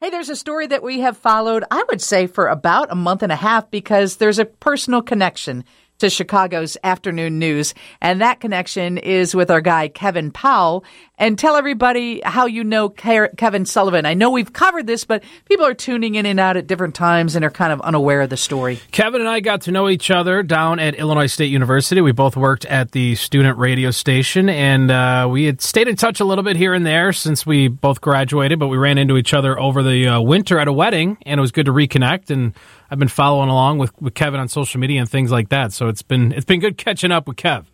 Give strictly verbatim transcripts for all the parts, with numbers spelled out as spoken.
Hey, there's a story that we have followed, I would say, for about a month and a half because there's a personal connection to Chicago's afternoon news. And that connection is with our guy, Kevin Powell. And tell everybody how you know Kevin Sullivan. I know we've covered this, but people are tuning in and out at different times and are kind of unaware of the story. Kevin and I got to know each other down at Illinois State University. We both worked at the student radio station, and uh, we had stayed in touch a little bit here and there since we both graduated, but we ran into each other over the uh, winter at a wedding, and it was good to reconnect. And I've been following along with, with Kevin on social media and things like that, so it's been it's been good catching up with Kev.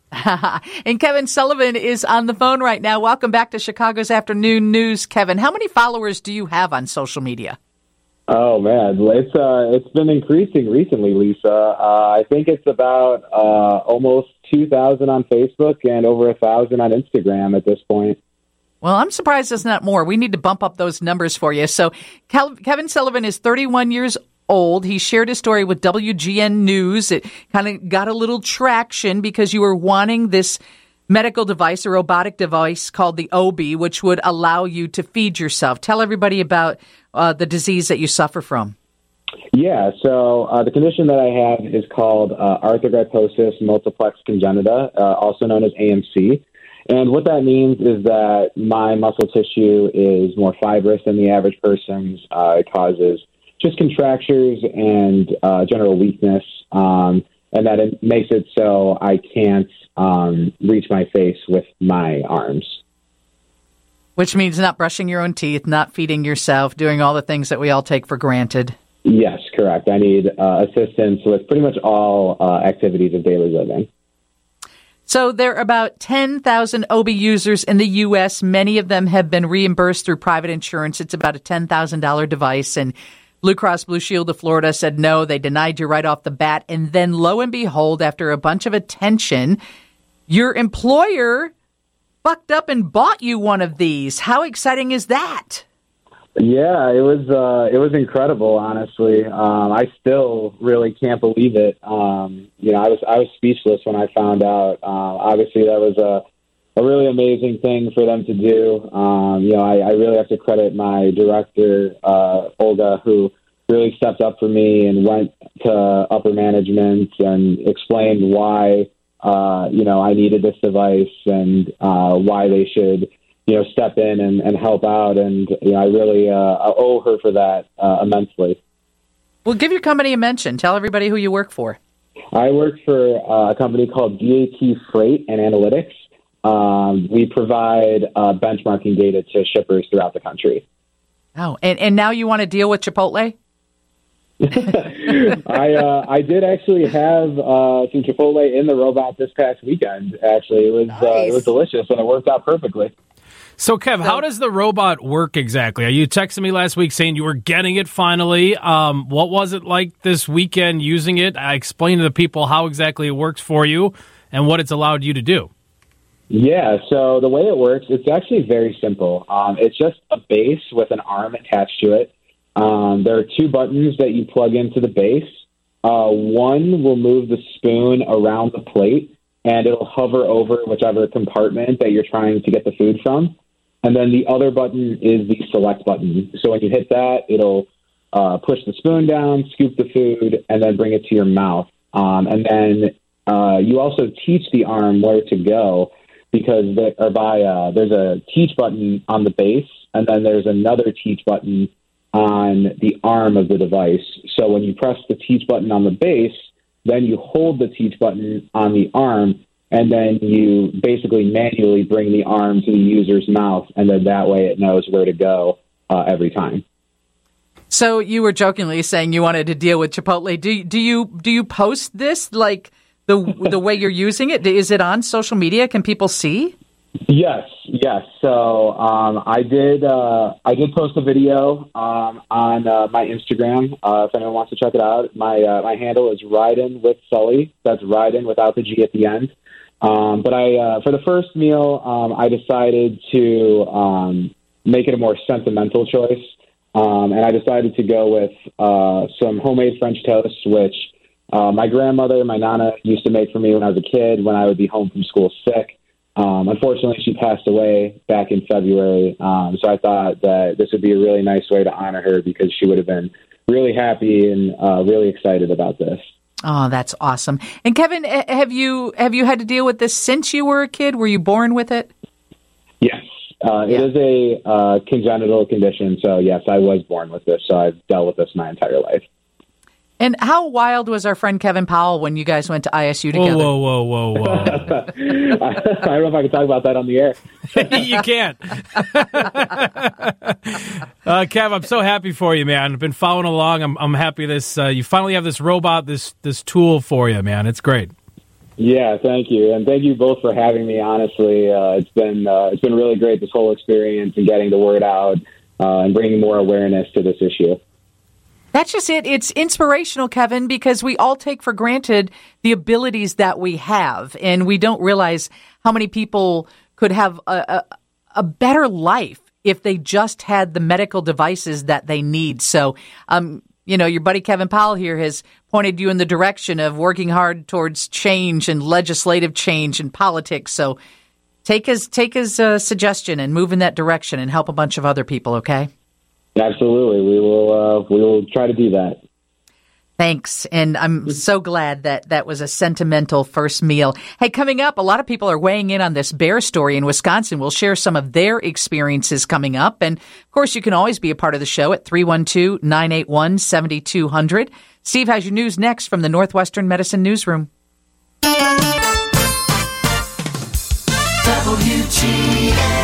And Kevin Sullivan is on the phone right now. Welcome back to Chicago's Afternoon News, Kevin. How many followers do you have on social media? Oh, man, it's uh, it's been increasing recently, Lisa. Uh, I think it's about uh, almost two thousand on Facebook and over one thousand on Instagram at this point. Well, I'm surprised it's not more. We need to bump up those numbers for you. So Kevin Sullivan is thirty-one years old. He shared his story with W G N News. It kind of got a little traction because you were wanting this medical device, a robotic device called the O B, which would allow you to feed yourself. Tell everybody about uh, the disease that you suffer from. Yeah, so uh, the condition that I have is called uh, arthrogryposis multiplex congenita, uh, also known as A M C. And what that means is that my muscle tissue is more fibrous than the average person's. Uh, it causes just contractures and uh, general weakness, um, and that it makes it so I can't um, reach my face with my arms. Which means not brushing your own teeth, not feeding yourself, doing all the things that we all take for granted. Yes, correct. I need uh, assistance with pretty much all uh, activities of daily living. So there are about ten thousand O B users in the U S. Many of them have been reimbursed through private insurance. It's about a ten thousand dollars device, and Blue Cross Blue Shield of Florida said no, they denied you right off the bat. And then lo and behold, after a bunch of attention, your employer bucked up and bought you one of these. How exciting is that? Yeah, it was uh, it was incredible, honestly. Um, I still really can't believe it. Um, you know, I was I was speechless when I found out. Uh, obviously, that was a, a really amazing thing for them to do. Um, you know, I, I really have to credit my director, uh, Olga, who really stepped up for me and went to upper management and explained why, uh, you know, I needed this device and uh, why they should, you know, step in and, and help out. And, you know, I really uh, I owe her for that uh, immensely. Well, give your company a mention. Tell everybody who you work for. I work for uh, a company called D A T Freight and Analytics. Um, we provide uh, benchmarking data to shippers throughout the country. Oh, and, and now you want to deal with Chipotle? I uh, I did actually have uh, some Chipotle in the robot this past weekend. Actually, it was nice. uh, it was delicious and it worked out perfectly. So, Kev, so, how does the robot work exactly? You texted me last week saying you were getting it finally. Um, what was it like this weekend using it? I explained to the people how exactly it works for you and what it's allowed you to do. Yeah, so the way it works, it's actually very simple. Um, it's just a base with an arm attached to it. Um, there are two buttons that you plug into the base. Uh, one will move the spoon around the plate, and it'll hover over whichever compartment that you're trying to get the food from. And then the other button is the select button. So when you hit that, it'll uh, push the spoon down, scoop the food, and then bring it to your mouth. Um, and then uh, you also teach the arm where to go because they, or by uh, there's a teach button on the base, and then there's another teach button on the arm of the device. So when you press the teach button on the base, then you hold the teach button on the arm, and then you basically manually bring the arm to the user's mouth, and then that way it knows where to go uh, every time. So you were jokingly saying you wanted to deal with Chipotle. Do do you do you post this like the the way you're using it? Is it on social media? Can people see? Yes, yes. So um, I did. Uh, I did post a video um, on uh, my Instagram. Uh, if anyone wants to check it out, my uh, my handle is Ridin with Sully. That's Ridin without the G at the end. Um, but I, uh, for the first meal, um, I decided to um, make it a more sentimental choice, um, and I decided to go with uh, some homemade French toast, which uh, my grandmother, my nana, used to make for me when I was a kid when I would be home from school sick. Um, unfortunately, she passed away back in February. Um, so I thought that this would be a really nice way to honor her because she would have been really happy and uh, really excited about this. Oh, that's awesome. And Kevin, have you have you had to deal with this since you were a kid? Were you born with it? Yes. Uh, Yeah. It is a uh, congenital condition. So, yes, I was born with this. So I've dealt with this my entire life. And how wild was our friend Kevin Powell when you guys went to I S U together? Whoa, whoa, whoa, whoa, whoa. I don't know if I can talk about that on the air. You can't. uh, Kev, I'm so happy for you, man. I've been following along. I'm I'm happy this uh, you finally have this robot, this this tool for you, man. It's great. Yeah, thank you, and thank you both for having me. Honestly, uh, it's been uh, it's been really great this whole experience and getting the word out uh, and bringing more awareness to this issue. That's just it. It's inspirational, Kevin, because we all take for granted the abilities that we have, and we don't realize how many people could have a, a, a better life if they just had the medical devices that they need. So, um, you know, your buddy Kevin Powell here has pointed you in the direction of working hard towards change and legislative change and politics. So take his, take his uh, suggestion and move in that direction and help a bunch of other people, okay? Absolutely. We will uh, we will try to do that. Thanks. And I'm so glad that that was a sentimental first meal. Hey, coming up, a lot of people are weighing in on this bear story in Wisconsin. We'll share some of their experiences coming up. And, of course, you can always be a part of the show at three one two, nine eight one, seven two zero zero. Steve has your news next from the Northwestern Medicine Newsroom. W G N